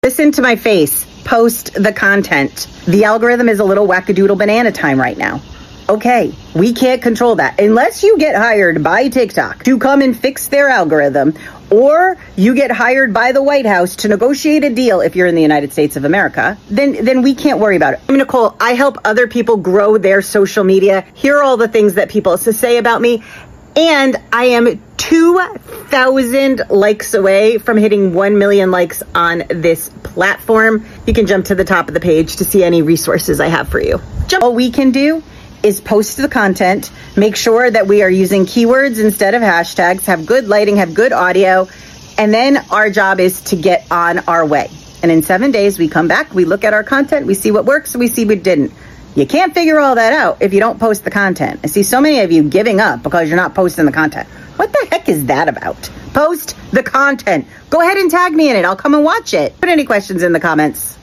Listen to my face. Post the content. The algorithm is a little wackadoodle banana time right now. Okay, we can't control that. Unless you get hired by TikTok to come and fix their algorithm, or you get hired by the White House to negotiate a deal if you're in the United States of America, then we can't worry about it. I'm Nicole. I help other people grow their social media. Here are all the things that people say about me. And I am 2,000 likes away from hitting 1 million likes on this platform. You can jump to the top of the page to see any resources I have for you. All we can do is post the content, make sure that we are using keywords instead of hashtags, have good lighting, have good audio, and then our job is to get on our way. And in 7 days, we come back, we look at our content, we see what works, we see what didn't. You can't figure all that out if you don't post the content. I see so many of you giving up because you're not posting the content. What the heck is that about? Post the content. Go ahead and tag me in it. I'll come and watch it. Put any questions in the comments.